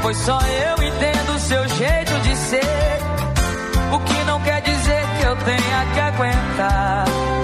pois só eu entendo o seu jeito de ser. O que não quer dizer que eu tenha que aguentar.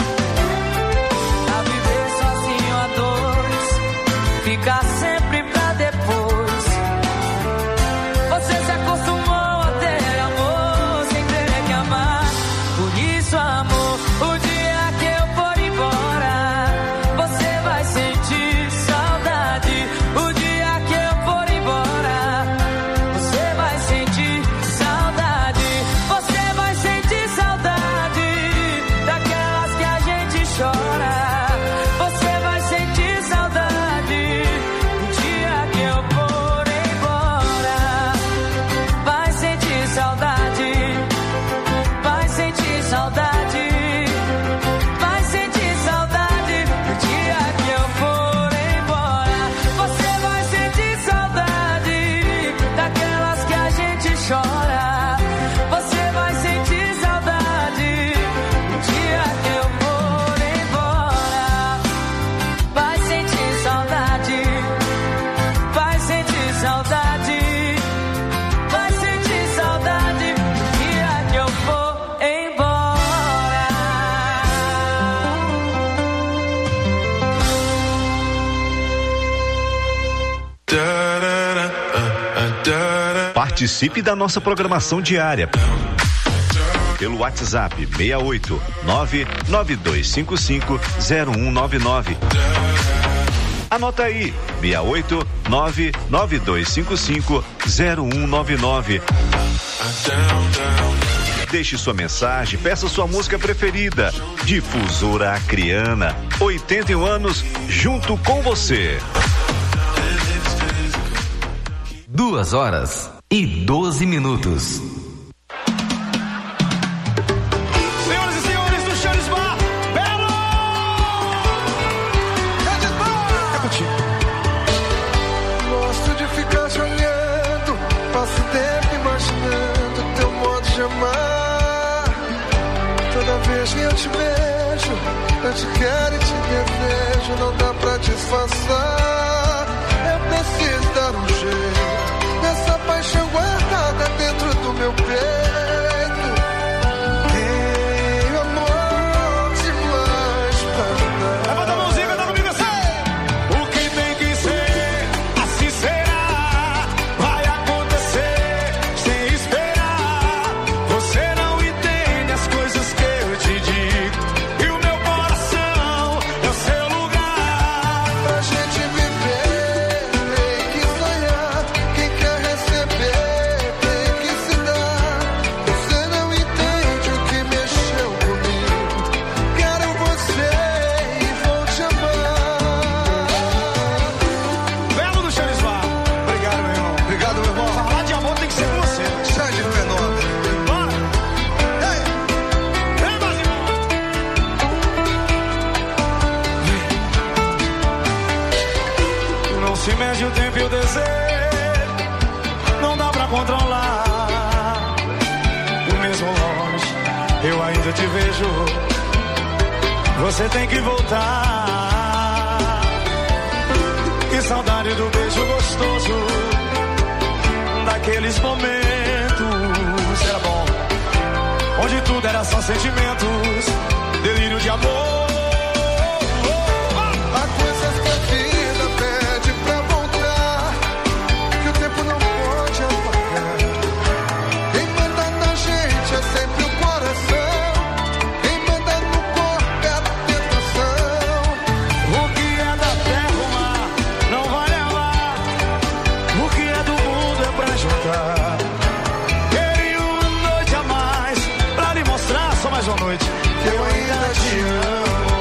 A viver sozinho a dois, ficar sempre pra depois. Você se acostumou a ter amor sem ter que amar. Por isso, amor, o dia que eu for embora, você vai sentir saudade. O dia que eu for embora, você vai sentir saudade. Você vai sentir saudade daquelas que a gente chora. Você vai sentir saudade o dia que eu for embora. Vai sentir saudade. Vai sentir saudade. Vai sentir saudade o dia que eu for embora. Você vai sentir saudade daquelas que a gente chora. Você vai sentir saudade o dia que eu for embora. Vai sentir saudade. Vai sentir saudade. Vai sentir saudade o dia que eu for embora. Participe da nossa programação diária pelo WhatsApp 68 992550199. Anota aí, 68 992550199. Deixe sua mensagem, peça sua música preferida. Difusora Acreana, 81 anos junto com você. 2h12. Senhoras e senhores do Charles Bar, Belo! Charles Bar! É contigo. Gosto de ficar te olhando, passo o tempo imaginando teu modo de amar. Toda vez que eu te vejo, eu te quero e te desejo, não dá pra disfarçar. Eu preciso dar um jeito nessa paixão guardada dentro do meu peito. Tenho amor demais pra dar. Levanta a mãozinha, canta comigo assim. O que tem que ser, assim será. Vai acontecer sem esperar. Você não entende as coisas que eu te digo. E o meu coração é o seu lugar. Pra gente viver, tem que sonhar. Quem quer receber, tem que se dar. Você não entende o que mexeu comigo. Quero você e vou te amar. Belo do Charles Bar. Obrigado, meu irmão. Obrigado, meu irmão. Falar de amor tem que ser com você. Sai de fenômeno. Bora! Ei! Vem, Brasil! Não se mede o tempo e o desejo, não dá pra controlar. E mesmo longe, eu ainda te vejo. Você tem que voltar. Que saudade do beijo gostoso, daqueles momentos. Era bom, onde tudo era só sentimentos, delírio de amor. Há coisas que a vida pede pra voltar, que o tempo não pode apagar. Quem manda na gente é sempre o coração. Quem manda no corpo é a tentação. O que é da terra, o mar, não vai levar. O que é do mundo é pra juntar. Queria uma noite a mais, pra lhe mostrar só mais uma noite. Eu ainda te amo.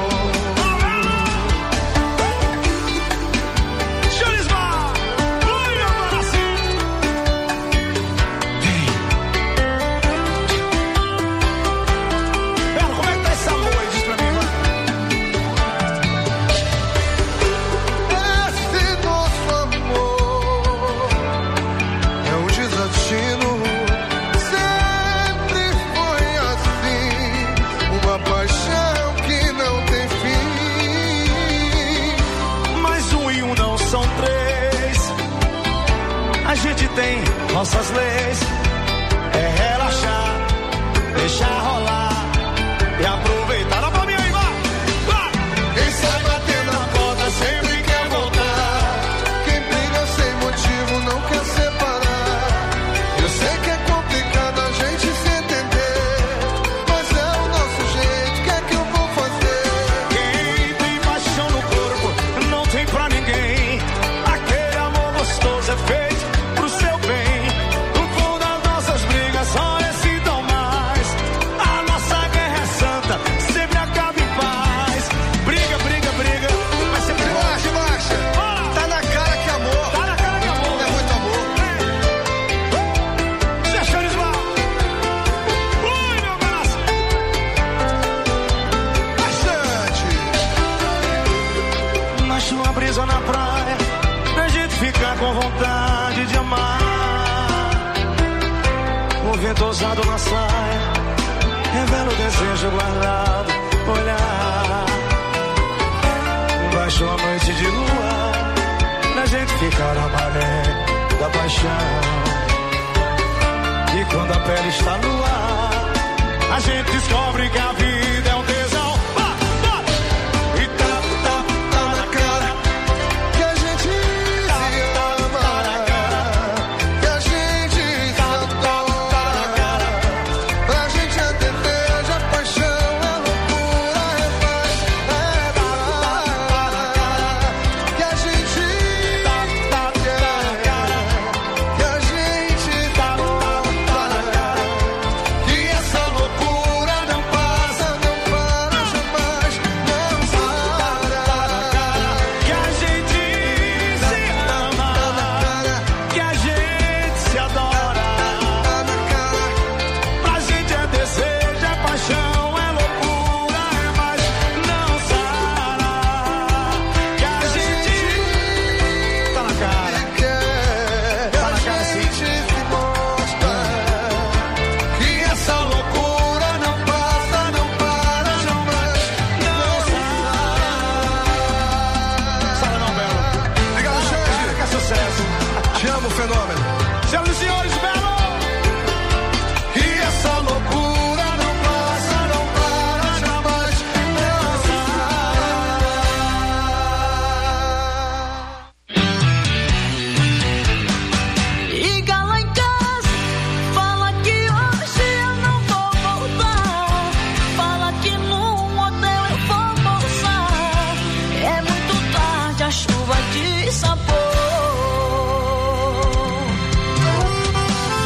tem nossas leis. É relaxar, deixar rolar e aproveitar. Dá pra mim aí, vai! Quem sai batendo na porta sempre quer voltar. Quem briga sem motivo não quer separar. Eu sei que é complicado a gente se entender, mas é o nosso jeito, o que é que eu vou fazer? Quem tem paixão no corpo não tem pra ninguém. Aquele amor gostoso é feito pro seu bem. No fundo das nossas brigas só excitam mais. A nossa guerra é santa, sempre acaba em paz. Briga, briga, briga, mas sempre Relaxa, relaxa. Tá na cara que amor. tá na cara de amor. É muito amor. Se achando Ismael. Ui, meu coração. Bastante. Nasce uma brisa na praia pra gente ficar com vontade de amar. O vento ousado na saia revela o desejo guardado. Olhar baixo a noite de lua pra gente ficar na maré da paixão. E quando a pele está no ar, a gente descobre que a vida é um tesão. E tá Tá na cara que a gente se ama, que a gente se adora. Pra gente é desejo, é paixão, é loucura, é paz, é dar. Que a gente quer, que a gente adora. Que essa loucura não passa, não para jamais, não para. que a gente se ama, que a gente se adora. Tá na cara. Pra gente é desejo, é paixão, é loucura, é mais não sara. Que a gente tá na cara. Tá na cara, sim. Se mostra que essa loucura não passa, não para jamais, não Sara não, Belo. Obrigado, Xande. Que é sucesso. Te amo, fenômeno. Senhoras e senhores, Belo. Que essa loucura não passa, não para jamais, não E lá em casa, fala que hoje eu não vou voltar. Fala que no hotel eu vou pousar. É muito tarde, a chuva de sabor.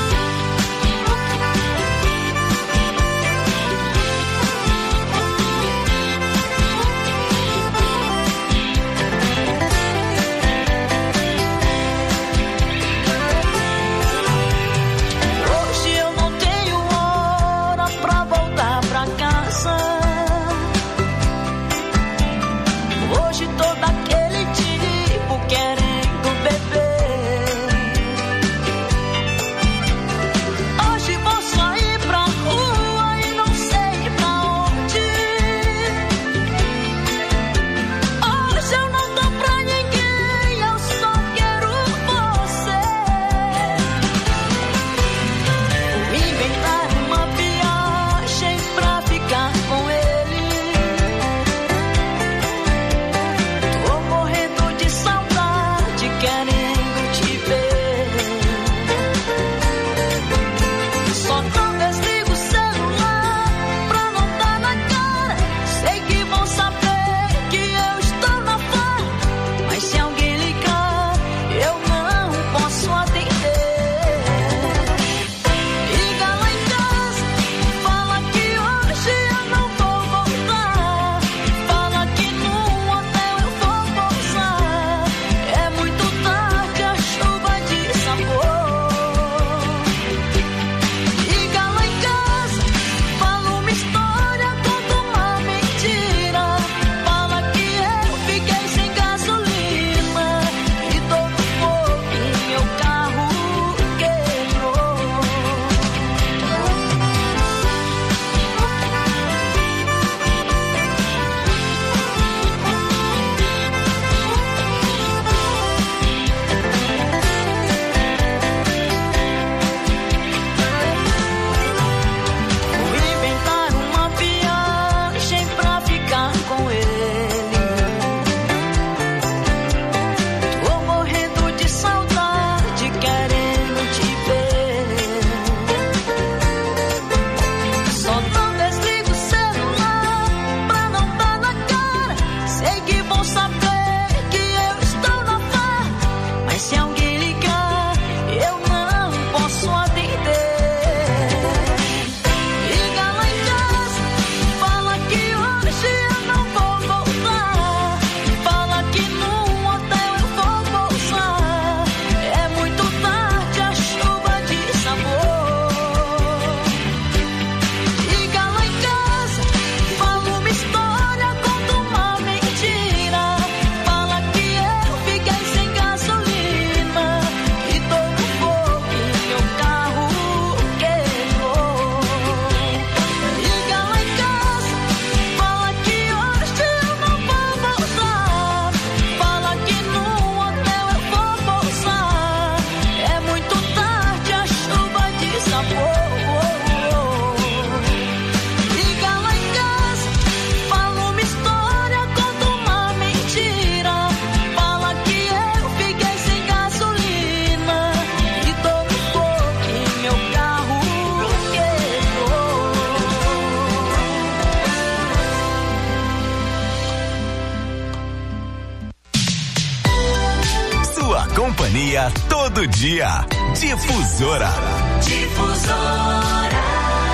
do dia. Difusora. Difusora.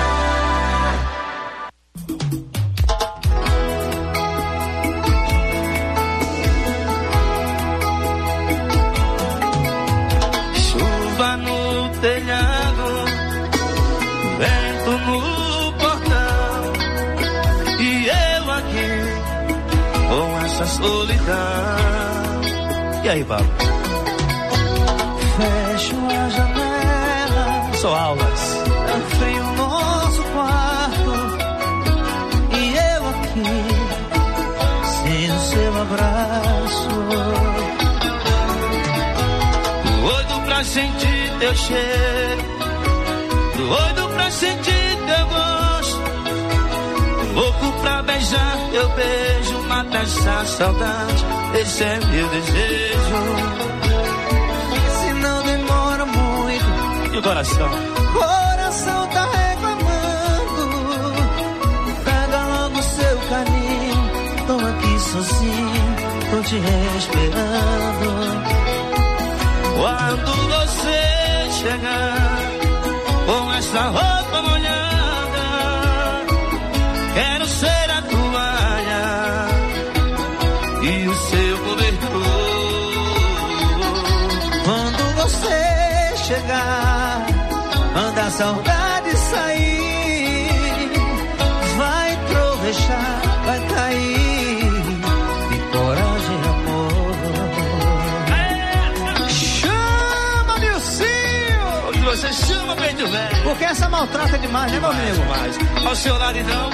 Chuva no telhado, vento no portão, e eu aqui com essa solidão. E aí, Paulo? Fecho a janela, Só aulas. tá frio o nosso quarto, e eu aqui sem o seu abraço. Doido pra sentir teu cheiro, doido pra sentir teu gosto, louco pra beijar teu beijo, mata essa saudade, esse é meu desejo. Se não demora muito, E o coração? coração tá reclamando. Pega logo seu carinho, tô aqui sozinho, tô te esperando. Quando você chegar com essa roupa molhada, quero ser a toalha e o seu cobertor. Quando você chegar, manda a saudade sair, vai trovejar, vai cair, e coragem, amor. Chama, Nilcinho! Onde você chama, peito velho? Porque essa maltrata demais, né, meu amigo? Mas, ao seu lado então,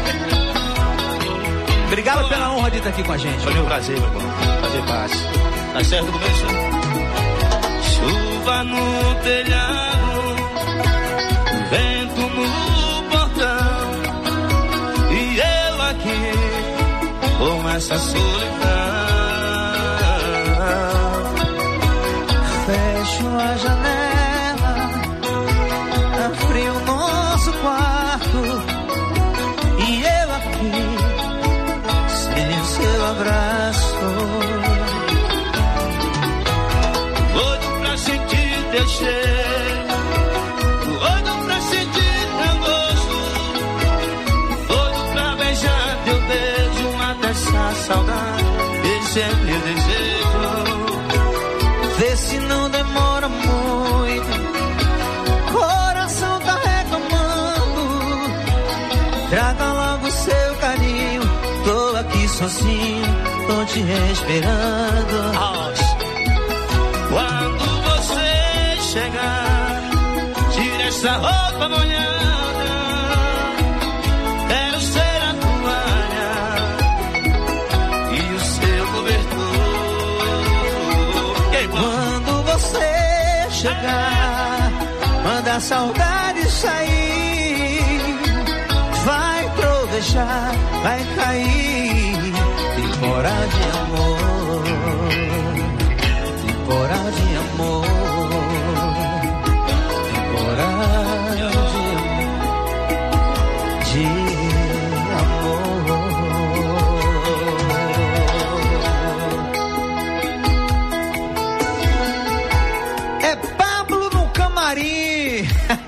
Obrigado pela honra de estar aqui com a gente. foi meu prazer, meu irmão. Fazer parte. Tá certo do meu senhor? Chuva no telhado, vento no portão, e eu aqui com essa solidão. Fecho a janela, tá frio o nosso quarto, e eu aqui sem seu abraço. Doido pra sentir teu cheiro, doido pra sentir teu gosto, doido pra beijar teu beijo, mata essa saudade, esse é meu desejo. Vê se não demora muito, coração tá reclamando. Traga logo seu carinho, tô aqui sozinho, tô te esperando. Quando você chegar, tira essa roupa molhada, quero ser a toalha e o seu cobertor. E aí, mano? Quando você chegar, manda a saudade sair, vai trovejar, vai cair, temporada de amor, temporada de amor, temporada de amor. É Pablo no camarim.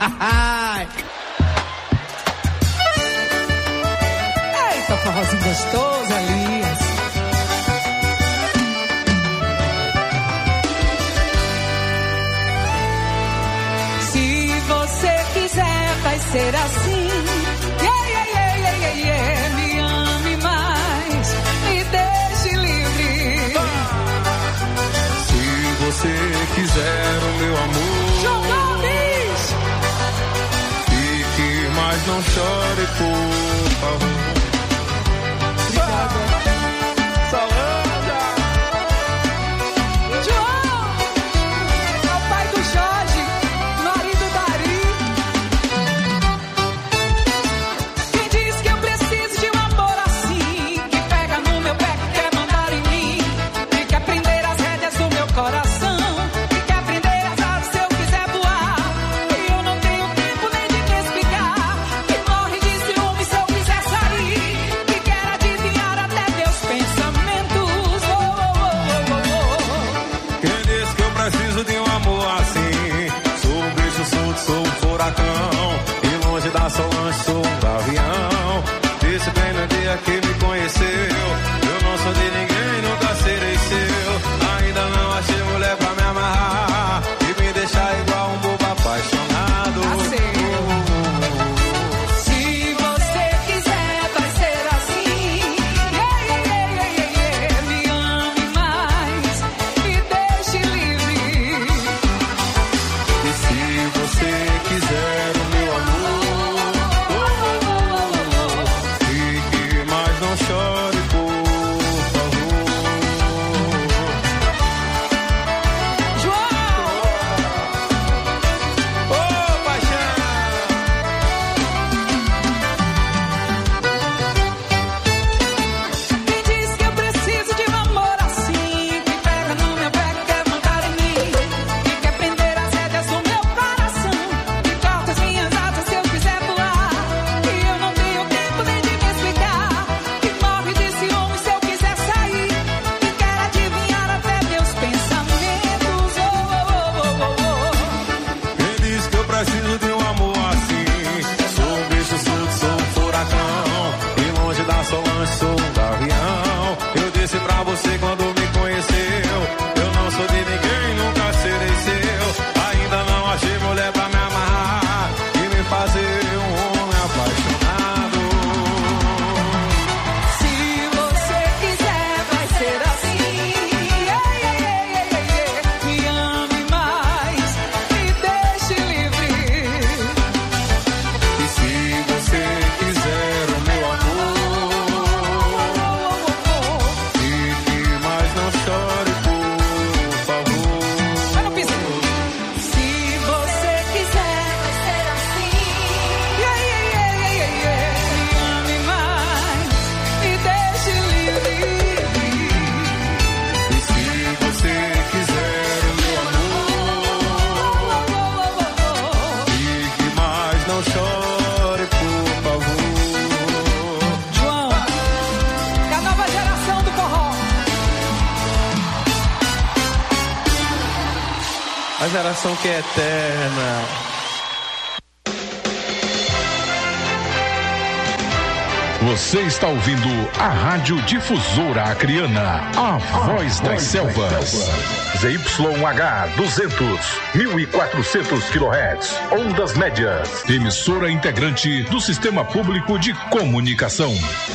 Eita, forrozinho gostoso, Elias. Se você quiser, vai ser assim. Yeah, yeah, yeah, yeah, yeah, yeah. Me ame mais, me deixe livre. Se você quiser o meu amor, Jogones! fique, mas não chore, por favor. João! É o pai do Jorge, marido da Ari. Quem diz que eu preciso de um amor assim, que pega no meu pé, que quer mandar em mim, que quer prender as rédeas do meu coração, que quer prender as asas se eu quiser voar. E eu não tenho tempo nem de me explicar, que morre de ciúme se eu quiser sair. coração que é eterna. Você está ouvindo a Rádio Difusora Acreana, a voz das selvas. ZYH 200, 1400 kHz, ondas médias. Emissora integrante do Sistema Público de Comunicação.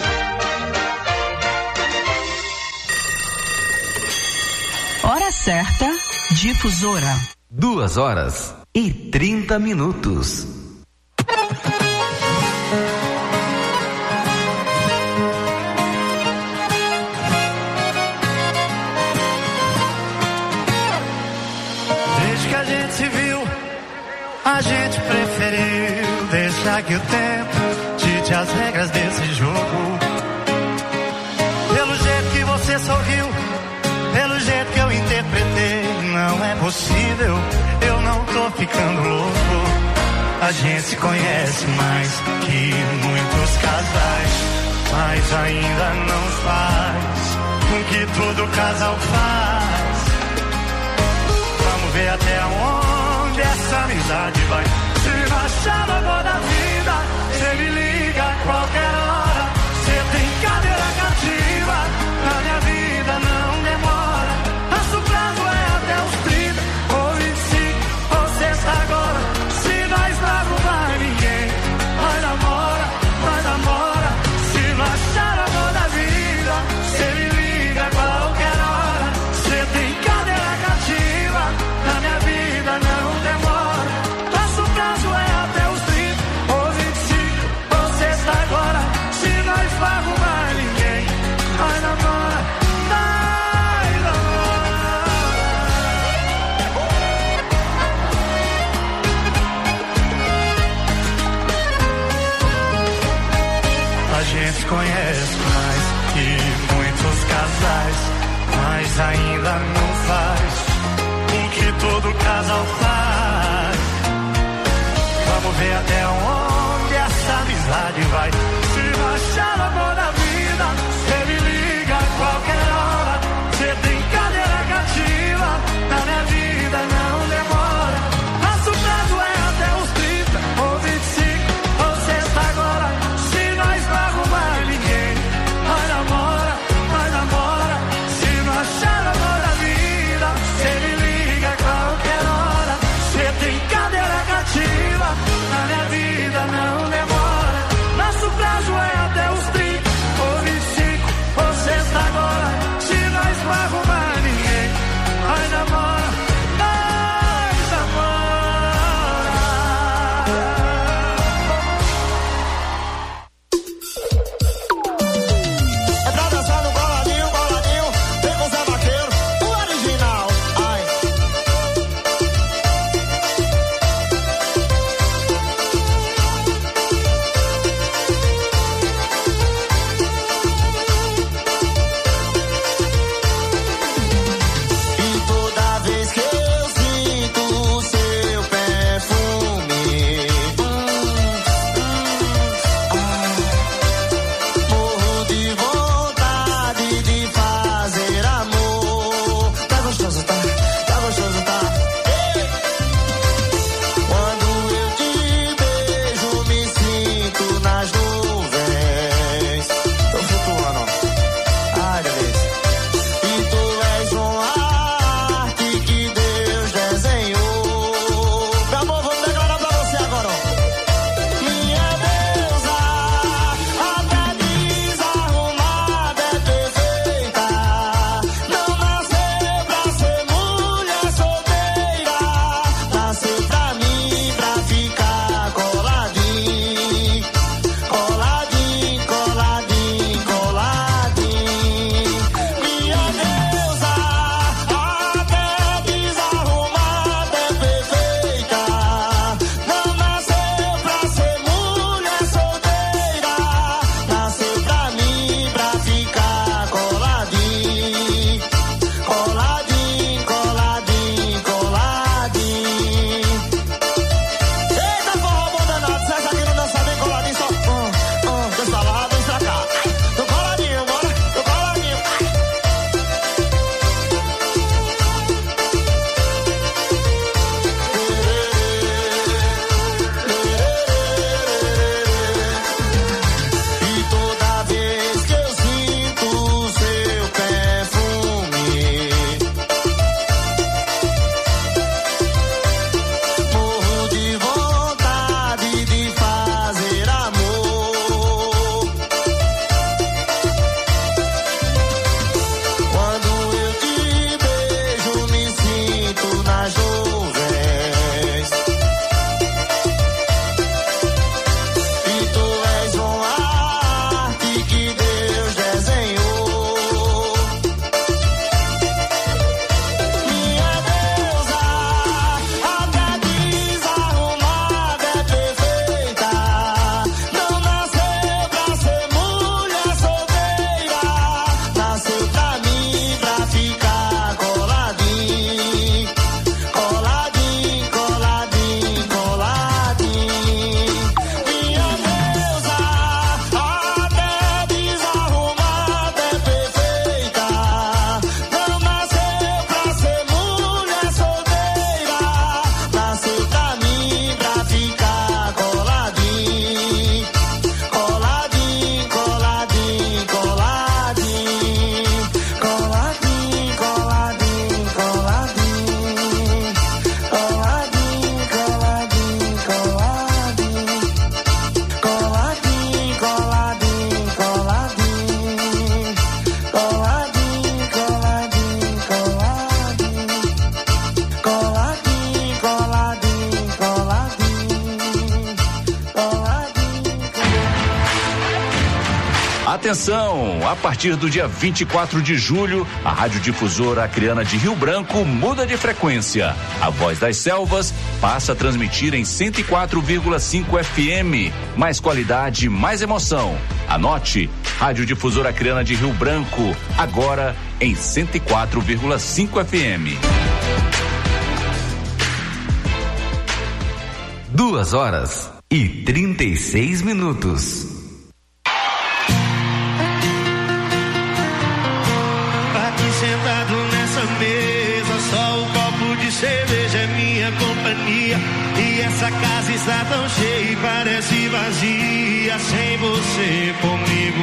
Hora certa, Difusora. 2h30. A gente preferiu deixar que o tempo dite as regras desse jogo. Pelo jeito que você sorriu, pelo jeito que eu interpretei, não é possível, eu não tô ficando louco. A gente se conhece mais que muitos casais, mas ainda não faz com que todo casal faz. Vamos ver até onde essa amizade vai. Se achar no amor da vida, cê me liga a qualquer hora. Cê tem cadeira cativa, na minha vida não demora. Nosso prazo é até os 30 ou 25 ou sexta agora. Se nós não arrumar ninguém, nós namora. Se não achar amor da vida, cê me liga a qualquer hora. Cê tem cadeira cativa, na minha vida não demora. Nosso prazo é até os 30 ou 25 ou sexta agora. Se nós não arrumar ninguém, nós namora. A gente conhece mais que muitos casais, mas ainda não faz o que todo casal faz. Vamos ver até onde essa amizade vai. Se não achar o amor da vida, cê me liga a qualquer hora. Cê tem cadeira cativa, na minha vida não demora. Nosso prazo é até os 30 ou 25 ou sexta agora. Se nós não arrumar ninguém, nós namora. Se não achar o amor da vida, cê me liga a qualquer hora. Atenção, a partir do dia 24 de julho, a Radiodifusora Acreana de Rio Branco muda de frequência. A Voz das Selvas passa a transmitir em 104,5 FM. Mais qualidade, mais emoção. Anote, Radiodifusora Acreana de Rio Branco, agora em 104,5 FM. 2h36. Sentado nessa mesa, só o copo de cerveja é minha companhia. E essa casa está tão cheia e parece vazia sem você comigo.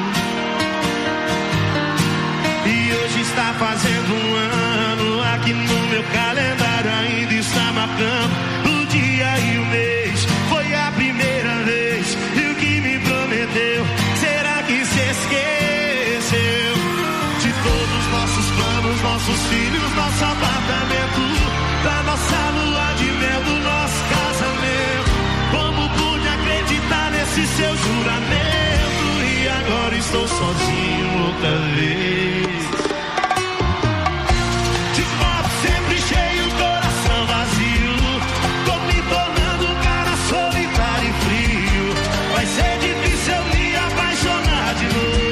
E hoje está fazendo um ano, aqui no meu calendário ainda está marcando o dia e o mês. Foi a primeira vez e o que me prometeu, será que se esqueceu? Nossos planos, nossos filhos, nosso apartamento, da nossa lua de mel, do nosso casamento. Como pude acreditar nesse seu juramento? E agora estou sozinho outra vez. De copo sempre cheio, coração vazio. Tô me tornando um cara solitário e frio. Vai ser difícil eu me apaixonar de novo.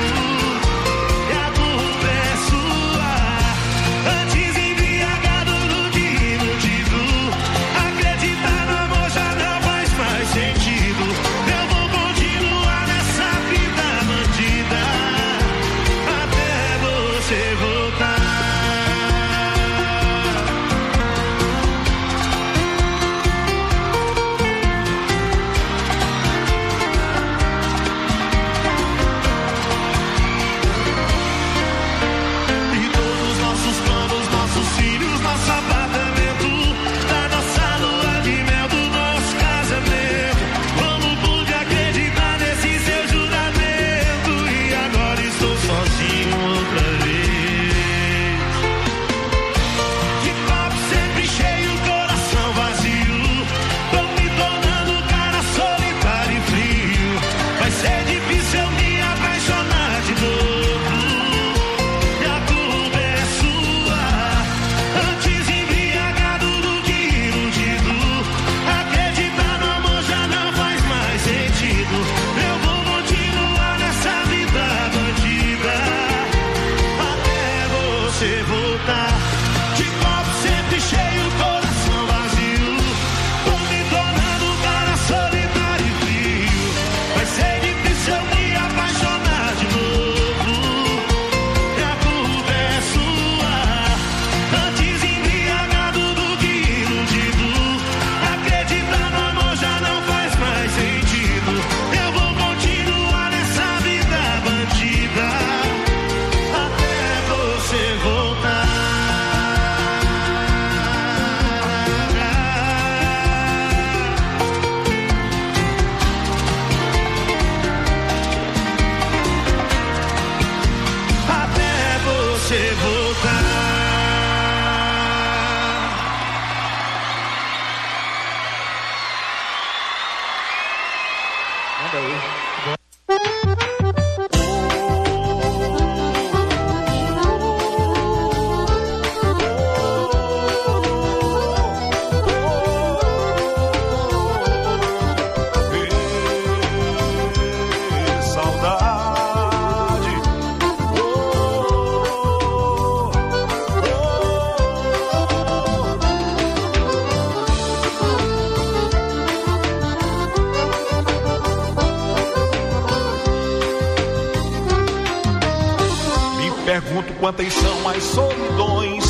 Quantas são as solidões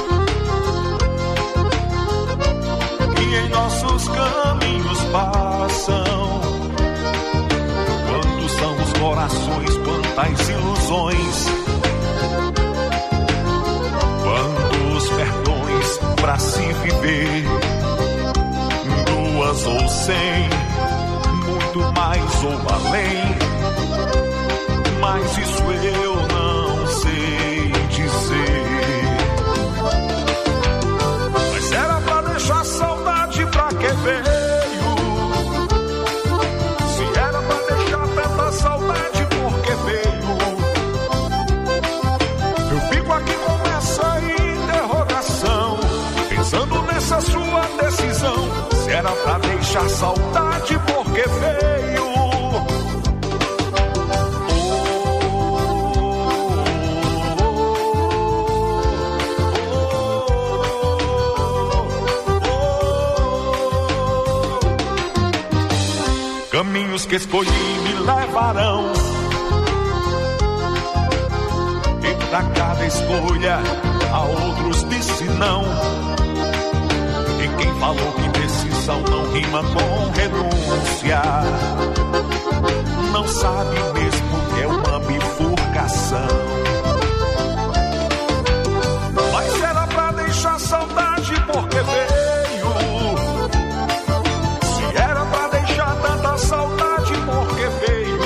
que em nossos caminhos passam? Quantos são os corações, quantas ilusões, quantos perdões pra se viver, 2 ou 100, muito mais ou além, mas isso eu não sei dizer. Mas era pra deixar saudade, pra que veio? Se era pra deixar tanta saudade, por que era pra deixar saudade porque veio. Caminhos que escolhi me levarão, e pra cada escolha a outros disse não. E quem falou que decisão não rima com renúncia, não sabe mesmo que é uma bifurcação. Mas era pra deixar saudade porque veio. Saudade porque veio.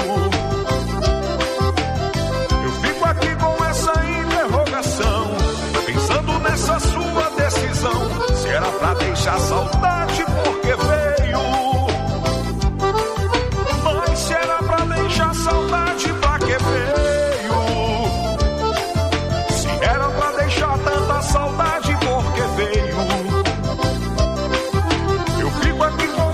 Eu fico aqui com essa interrogação, pensando nessa sua decisão. Se era pra deixar saudade porque veio, mas se era pra deixar saudade pra que veio? Se era pra deixar tanta saudade porque veio. Eu fico aqui com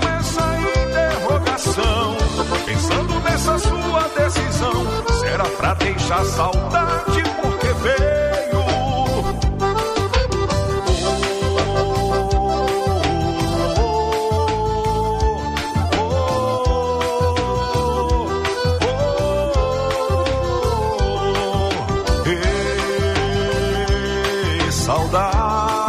pensando nessa sua decisão. Se era pra deixar saudade porque veio. Saudade.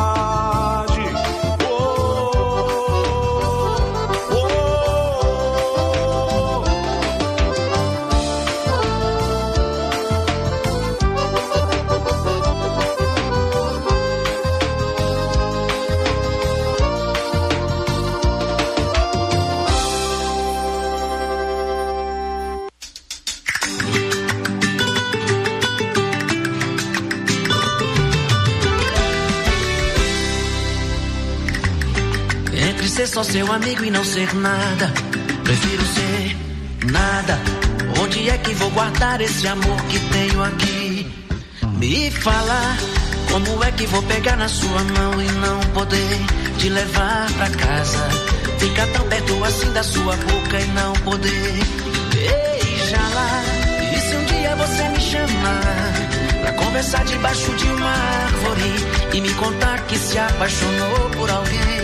Ser só seu amigo e não ser nada, prefiro ser nada. Onde é que vou guardar esse amor que tenho aqui? Me fala, como é que vou pegar na sua mão e não poder te levar pra casa? Ficar tão perto assim da sua boca e não poder beijá-la. E se um dia você me chamar pra conversar debaixo de uma árvore e me contar que se apaixonou por alguém?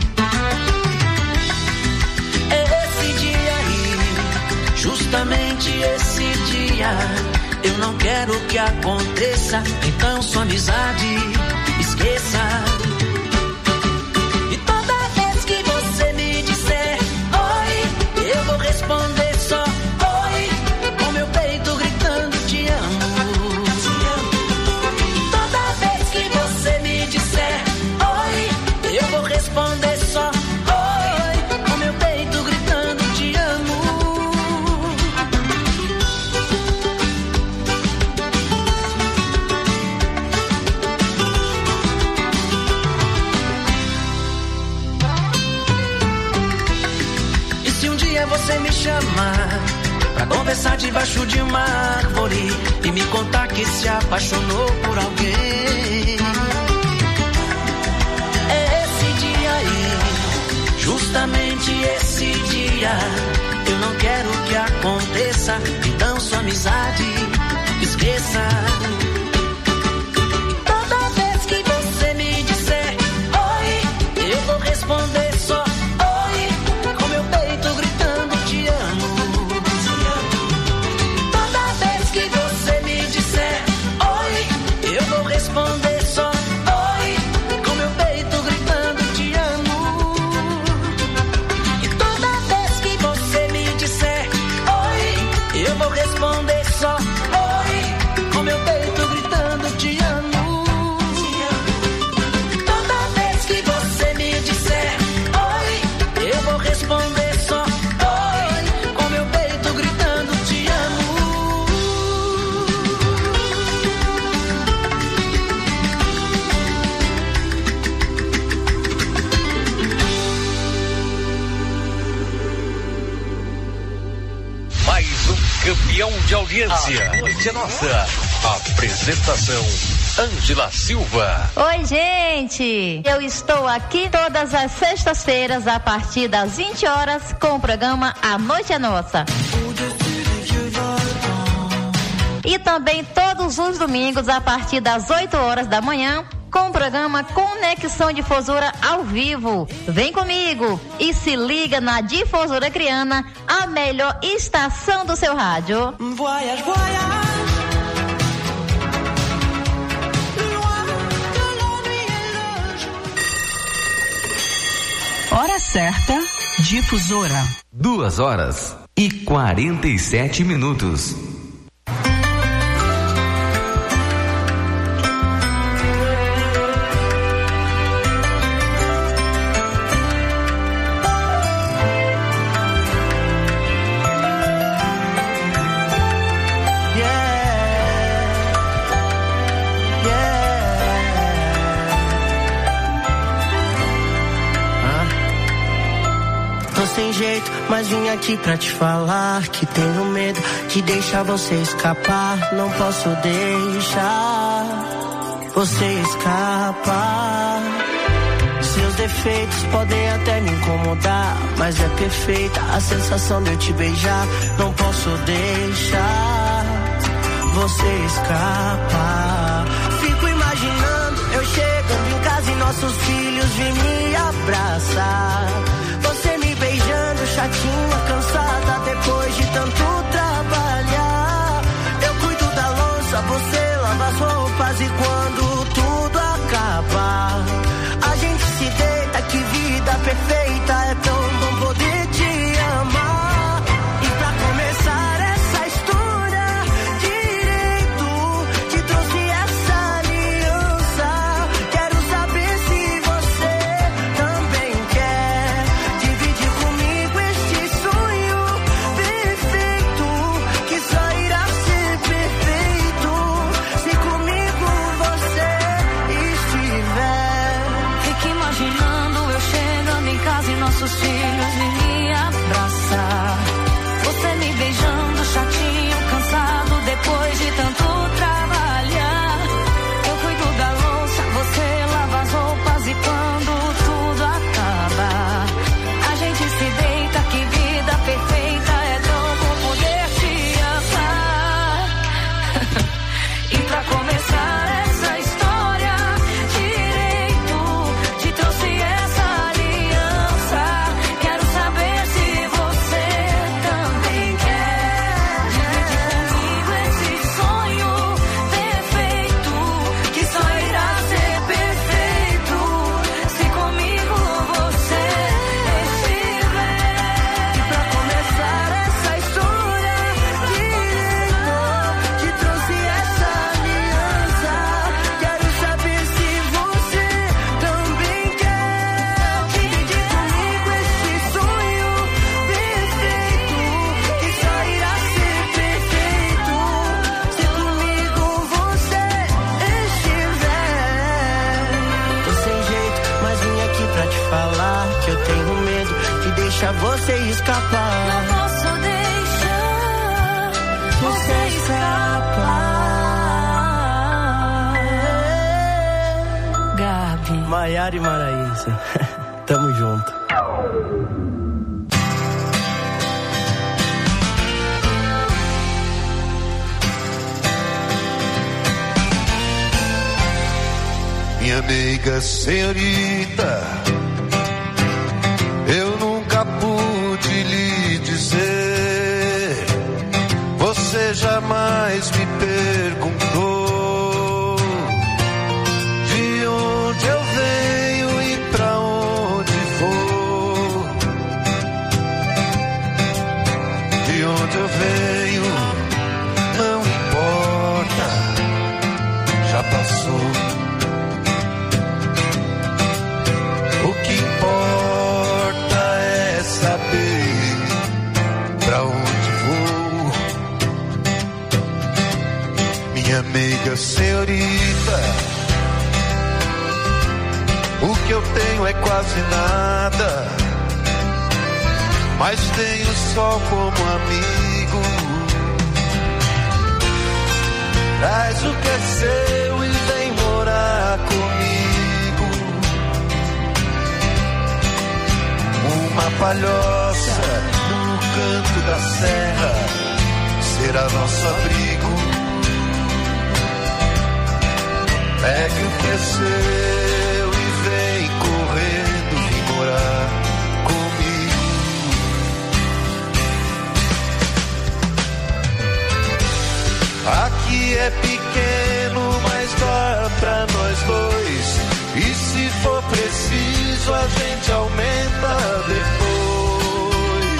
Justamente esse dia eu não quero que aconteça, então sua amizade esqueça. E toda vez que você me disser oi, eu vou responder só oi, com meu peito gritando te amo. Toda vez que você me disser oi, eu vou responder só oi, com meu peito gritando te amo. Você me chamar pra conversar debaixo de uma árvore e me contar que se apaixonou por alguém. É esse dia aí, justamente esse dia, eu não quero que aconteça, então sua amizade esqueça. E toda vez que você me disser oi, eu vou responder só oi, com meu peito gritando te amo. Toda vez que você me disser oi, eu vou responder só oi, com meu peito gritando te amo. E toda vez que você me disser oi, eu vou responder só oi, com meu peito gritando te amo. Toda vez que você me disser oi, eu vou responder só oi, com meu peito gritando te amo. Mais um campeão de audiência. A noite é nossa. Apresentação Ângela Silva. Oi, gente! Eu estou aqui todas as sextas-feiras a partir das 20 horas com o programa A Noite é Nossa. E também todos os domingos a partir das 8 horas da manhã com o programa Conexão Difusora ao vivo. Vem comigo e se liga na Difusora Acreana, a melhor estação do seu rádio. Voyage, voyage. Hora certa, Difusora. 2h47. Sem jeito, mas vim aqui pra te falar que tenho medo de deixar você escapar. Não posso deixar você escapar. Seus defeitos podem até me incomodar, mas é perfeita a sensação de eu te beijar. Não posso deixar você escapar. Fico imaginando eu chegando em casa e nossos filhos vêm me abraçar. Você me beijando, chatinha, cansada, depois de tanto trabalhar. Eu cuido da louça, você lava as roupas e quando tudo acaba, a gente se deita, que vida perfeita, é tão bom poder te amar. E pra começar essa história direito, te trouxe essa aliança. Quero saber se você também quer dividir comigo este sonho perfeito, que só irá ser perfeito se comigo você estiver. Fique imaginando eu chegando em casa e nossos filhos me abraçar. Você me beijando, chatinho, cansado, depois de tanto trabalhar. Eu cuido da louça, você lava as roupas e quando tudo acaba, a gente se deita, que vida perfeita, é tão bom poder te amar. E pra começar essa história direito, te trouxe essa aliança. Quero saber se você também quer dividir comigo esse sonho perfeito, que só irá ser perfeito se comigo você estiver. E pra começar essa história direito, te trouxe essa aliança. Quero saber se você também quer dividir comigo esse sonho perfeito, que só irá ser perfeito se comigo você estiver. Tô sem jeito, mas vim aqui pra te falar que eu tenho medo de deixar você escapar. Não posso deixar você escapar. Gabi. Maiara e Maraísa, tamo junto. Minha amiga senhorita, eu nunca pude lhe dizer. Você jamais me perguntou de onde eu venho e pra onde vou. De onde eu venho não importa, já passou. O que importa é saber pra onde vou. Minha amiga senhorita, o que eu tenho é quase nada, mas tenho só como amigo. Traz o que é seu e vem morar comigo. Uma palhoça no canto da serra será nosso abrigo. Pegue o que é seu e vem correndo, vem morar comigo. Aqui é pequeno, mas dá pra nós dois. E se for preciso, a gente aumenta depois.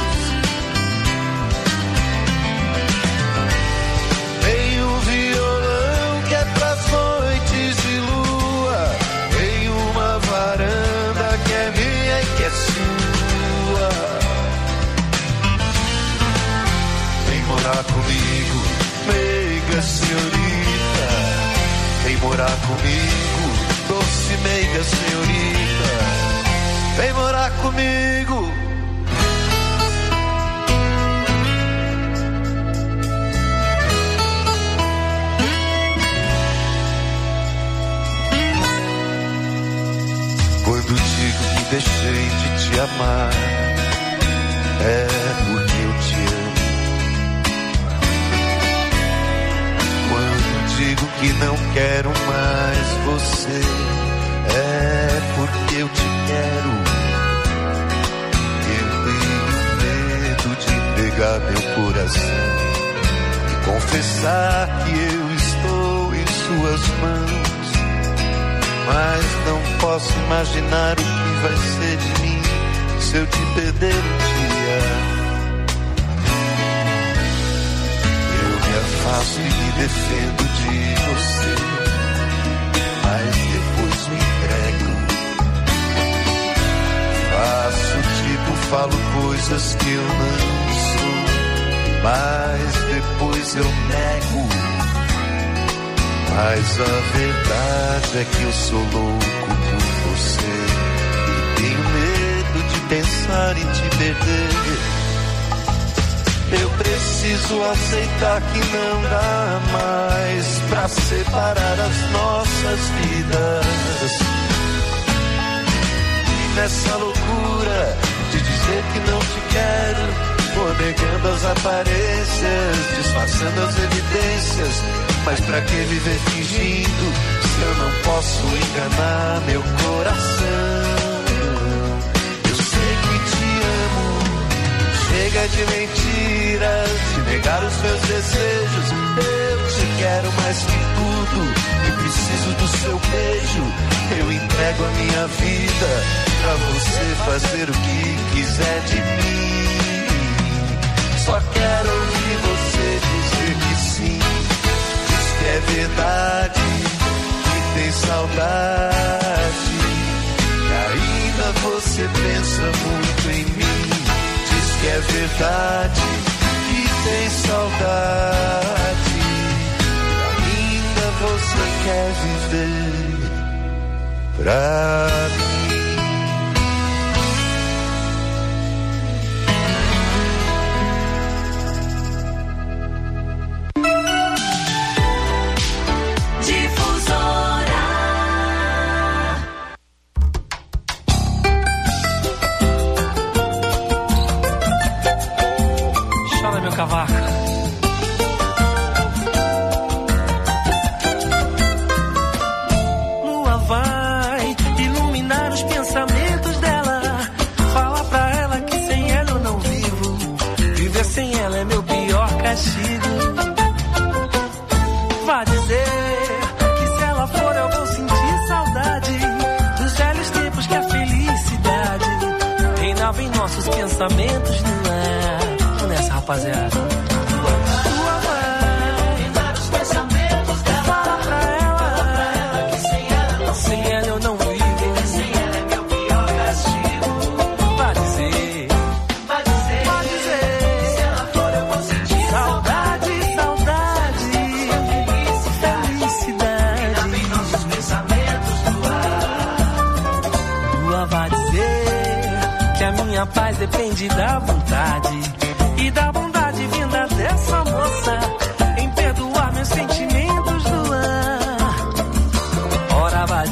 Tem um violão que é pras noites de lua. Tem uma varanda que é minha e que é sua. Vem morar comigo, meiga senhorita. Vem morar comigo, doce meiga senhorita. Vem morar comigo. Quando digo que deixei de te amar, é porque eu te amo. Quando digo que não quero mais você, é porque eu te quero. Eu tenho medo de pegar meu coração e confessar que eu estou em suas mãos. Mas não posso imaginar o que vai ser de mim se eu te perder um dia. Eu me afasto e me defendo de você, mas depois me entrego. Faço tipo, falo coisas que eu não sou, mas depois eu nego. Mas a verdade é que eu sou louco por você e tenho medo de pensar em te perder. Eu preciso aceitar que não dá mais pra separar as nossas vidas. E nessa loucura de dizer que não te quero, vou negando as aparências, disfarçando as evidências. Mas pra que viver fingindo se eu não posso enganar meu coração? Eu sei que te amo, chega de mentiras, de negar os meus desejos. Eu te quero mais que tudo e preciso do seu beijo. Eu entrego a minha vida pra você fazer o que quiser de mim. Só quero ouvir você dizer que sim. Que é verdade, que tem saudade, que ainda você pensa muito em mim. Diz que é verdade, que tem saudade, que ainda você quer viver pra mim. Cavaco. Lua vai iluminar os pensamentos dela. Fala pra ela que sem ela eu não vivo. Viver sem ela é meu pior castigo. Vá dizer que se ela for eu vou sentir saudade dos velhos tempos que a felicidade reinava em nossos pensamentos, não é? Nessa rapaziada. Lua vai dar os pensamentos dela. Fala pra ela que sem ela eu não vivo. Sem ela é meu pior castigo. Vai dizer que se ela for eu vou sentir saudade, felicidade. Ainda vem nossos pensamentos do ar. Lua vai dizer que a minha paz depende da vontade e da bondade vinda dessa moça em perdoar meus sentimentos do ar. Ora vai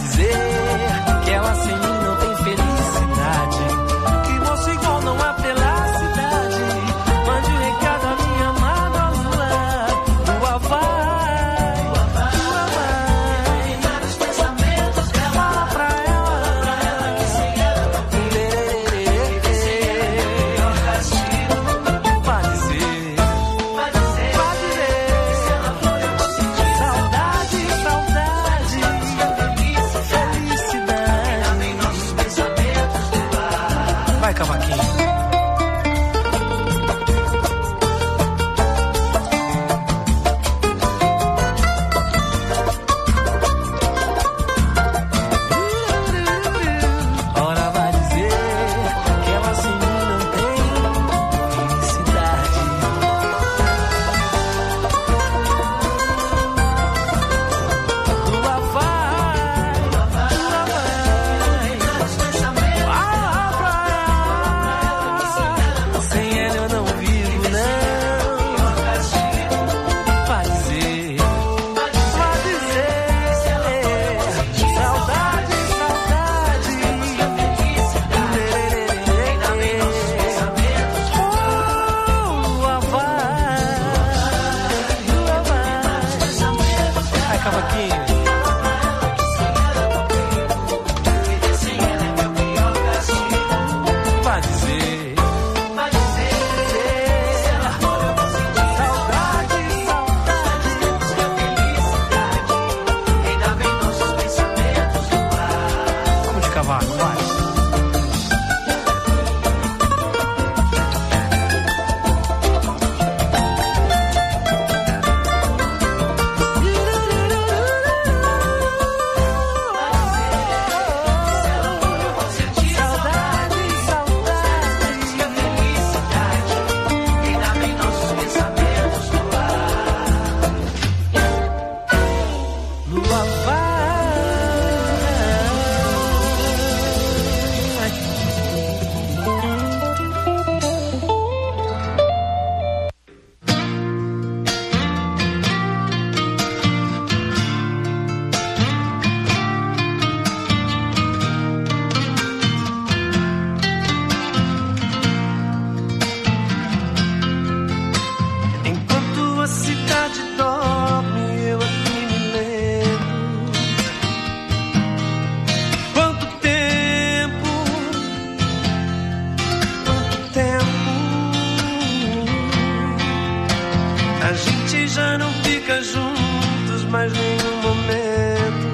já não fica juntos mais nenhum momento.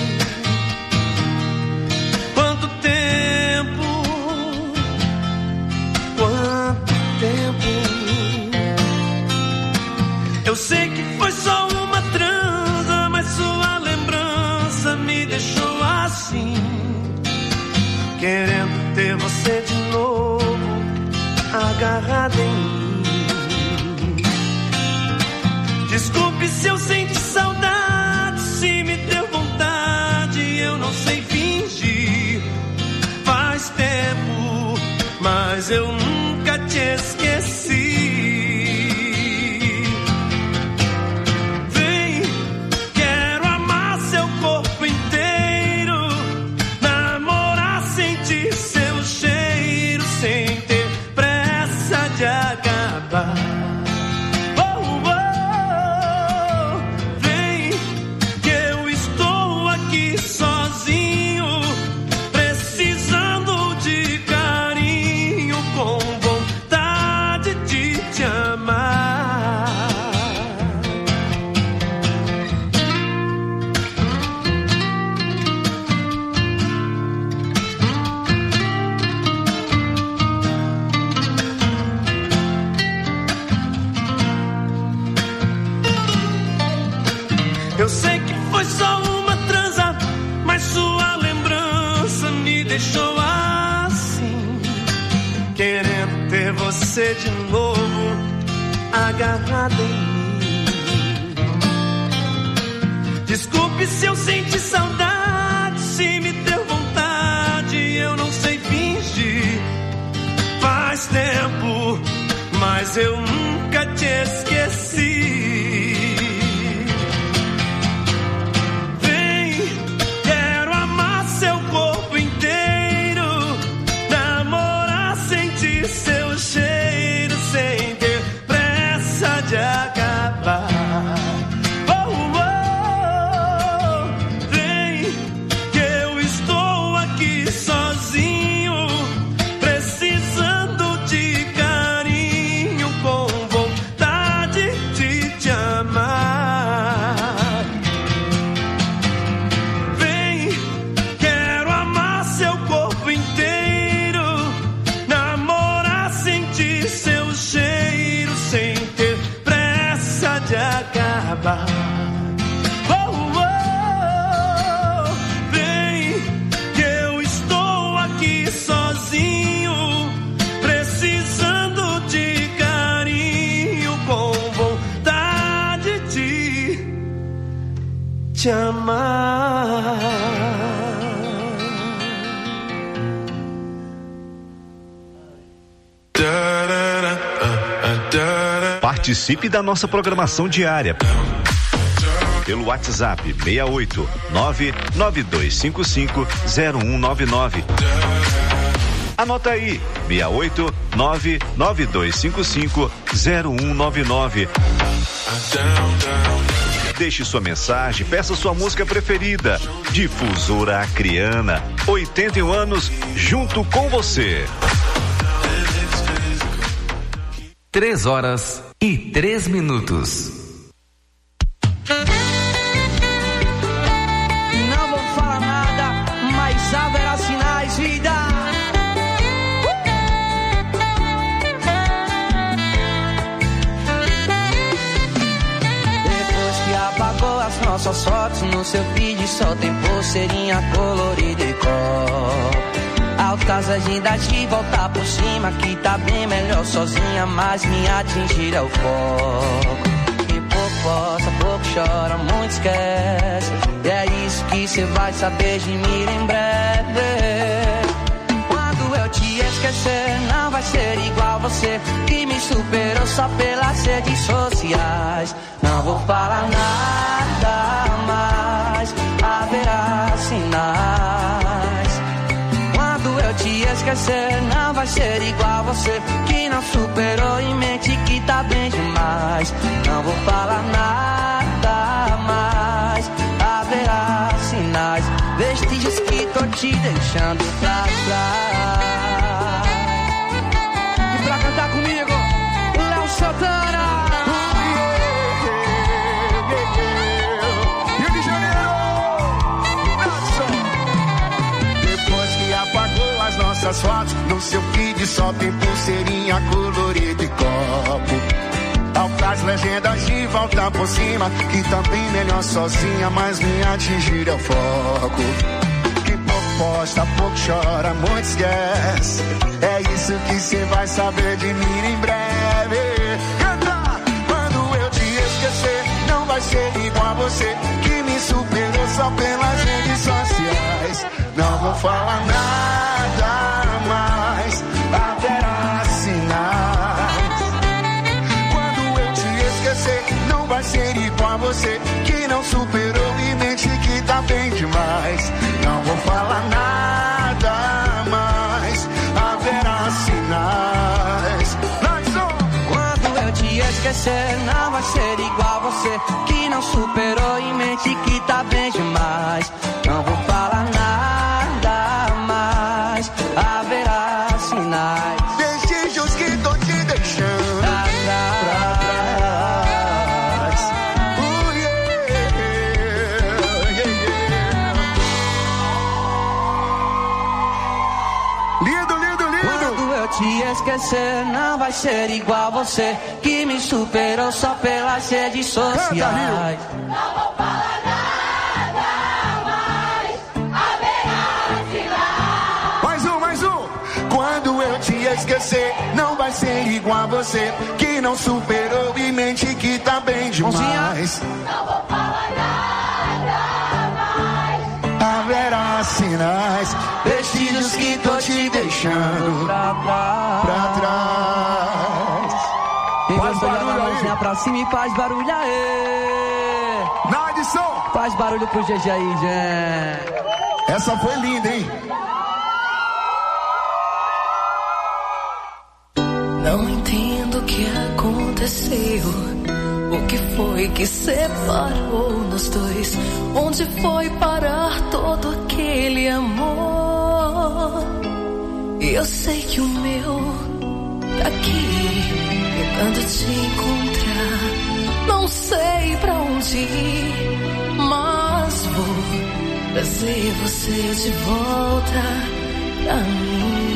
Quanto tempo, quanto tempo. Eu sei que foi só uma transa, mas sua lembrança me deixou assim, querendo ter você de novo, agarrada em mim. Desculpe se eu senti saudade, se me deu vontade, eu não sei fingir. Faz tempo, mas eu nunca te esqueci. Eu sei que foi só uma transa, mas sua lembrança me deixou assim, querendo ter você de novo, agarrada em mim. Desculpe se eu senti saudade, se me deu vontade, eu não sei fingir. Faz tempo, mas eu nunca te esqueci. Vem, que eu estou aqui sozinho, precisando de carinho, com vontade de te amar. Participe da nossa programação diária pelo WhatsApp 68 99255 0199. Anota aí, 68 99255 0199. Deixe sua mensagem, peça sua música preferida. Difusora Acreana, 81 anos junto com você. 3h03. Não vou falar nada, mas haverá sinais, vida. Depois que apagou as nossas fotos, no seu feed só tem pulseirinha colorida e cor. Altas agendas de voltar por cima, que tá bem melhor sozinha, mas me atingir é o foco. Que pouco possa, pouco chora, muito esquece. E é isso que cê vai saber de mim em breve. Quando eu te esquecer, não vai ser igual você, que me superou só pelas redes sociais. Não vou falar nada mais, haverá sinais. Te esquecer, não vai ser igual você, que não superou e mente que tá bem demais. Não vou falar nada mais, haverá sinais, vestígios que tô te deixando pra trás. E pra cantar comigo, Léo Santana. no seu feed só tem pulseirinha colorida e copo. Altas legendas de volta por cima, que também melhor sozinha, mas me atingir é o foco. Quem pouco posta, pouco chora, muito esquece. É isso que cê vai saber de mim em breve. Canta! Quando eu te esquecer, não vai ser igual a você, que me superou só pelas redes sociais. Não vou falar nada mais, haverá sinais. Quando eu te esquecer, não vai ser igual a você, que não superou e mente que tá bem demais. Não vou falar nada mais, haverá sinais. Quando eu te esquecer, não vai ser igual a você, que não superou e mente que tá bem demais. Não vou falar nada mais, haverá sinais. Desejos que tô te deixando pra trás. Lindo, lindo, lindo. Quando eu te esquecer, não vai ser igual a você, que me superou só pelas redes sociais. Não vou falar nada mais, haverá sinais. Mais um. Quando eu te esquecer, não vai ser igual a você, que não superou e mente que tá bem demais. Não vou falar nada mais, haverá sinais. Vestígios que tô te deixando pra trás. Quem gostou de a mãozinha pra cima e faz barulho aí. Na edição. Faz barulho pro GG aí, gente. Essa foi linda, hein? Não entendo o que aconteceu, o que foi que separou nós dois, onde foi parar todo aquele amor. Eu sei que o meu tá aqui, tentando te encontrar. Não sei pra onde ir, mas vou trazer você de volta pra mim.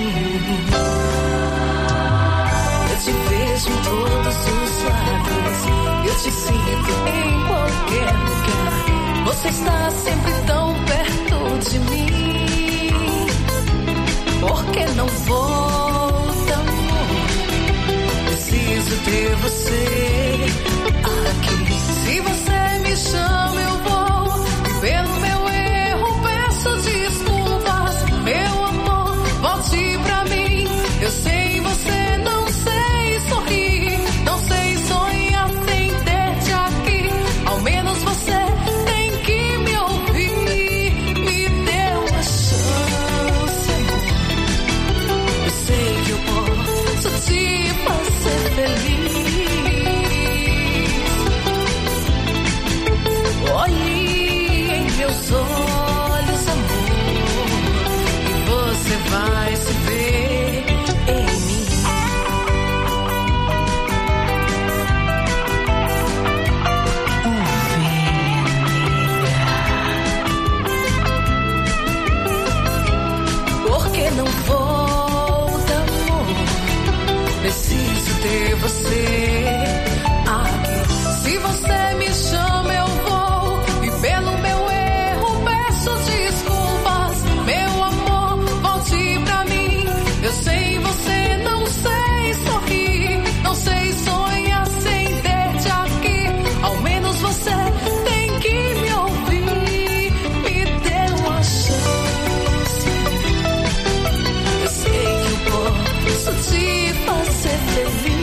Eu te vejo em todos os lados, eu te sinto em qualquer lugar. Você está sempre tão perto de mim. Por que não volta, amor? Preciso ter você aqui. Se você me chama, eu vou. E pelo meu erro peço desculpas. Meu amor, volte pra mim. Eu sei você não sei sorrir, não sei sonhar sem ter-te aqui. Ao menos você tem que me ouvir. Me dê uma chance, amor. Eu sei que eu posso te fazer feliz. Olhe em meus olhos, amor, e você vai se ver em mim. Por que não volta, amor? Preciso ter você aqui. Se você me chama, eu vou. E pelo meu erro peço desculpas. Meu amor, volte pra mim. Eu sei você não sei sorrir, não sei sonhar sem ter-te aqui. Ao menos você tem que me ouvir. Me dê uma chance. Eu sei que eu posso te fazer feliz.